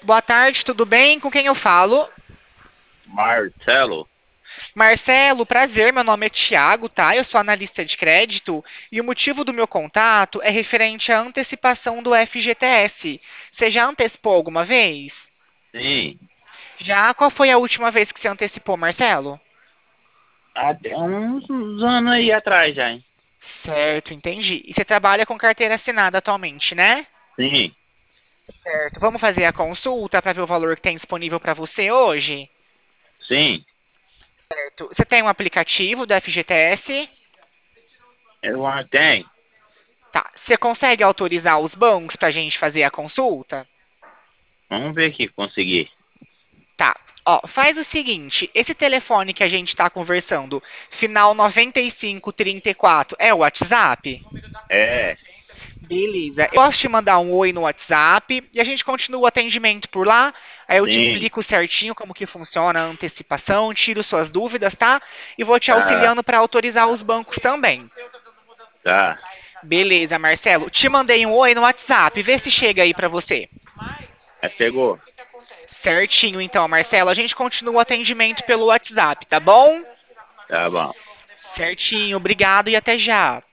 Boa tarde, tudo bem? Com quem eu falo? Marcelo, Marcelo, prazer, meu nome é Tiago, tá? Eu sou analista de crédito e o motivo do meu contato é referente à antecipação do FGTS. Você já antecipou alguma vez? sim, Já? Qual foi a última vez que você antecipou, Marcelo? até uns anos aí atrás já, hein? Certo, entendi. E você trabalha com carteira assinada atualmente, né? Sim, Certo. Vamos fazer a consulta para ver o valor que tem disponível para você hoje? sim, Certo. Você tem um aplicativo do FGTS? eu tenho. Tá. Você consegue autorizar os bancos para a gente fazer a consulta? Vamos ver aqui, consegui. Tá. Ó, faz o seguinte: esse telefone que a gente está conversando, final 9534, é o WhatsApp? É, Beleza. Eu posso te mandar um oi no WhatsApp e a gente continua o atendimento por lá. Aí eu te sim, explico certinho como que funciona a antecipação, tiro suas dúvidas, tá? E vou te tá, auxiliando para autorizar os bancos também. tá. Beleza, Marcelo. Te mandei um oi no WhatsApp. Vê se chega aí para você. Chegou. Certinho, então, Marcelo. A gente continua o atendimento pelo WhatsApp, tá bom? Tá bom. Certinho. Obrigado e até já.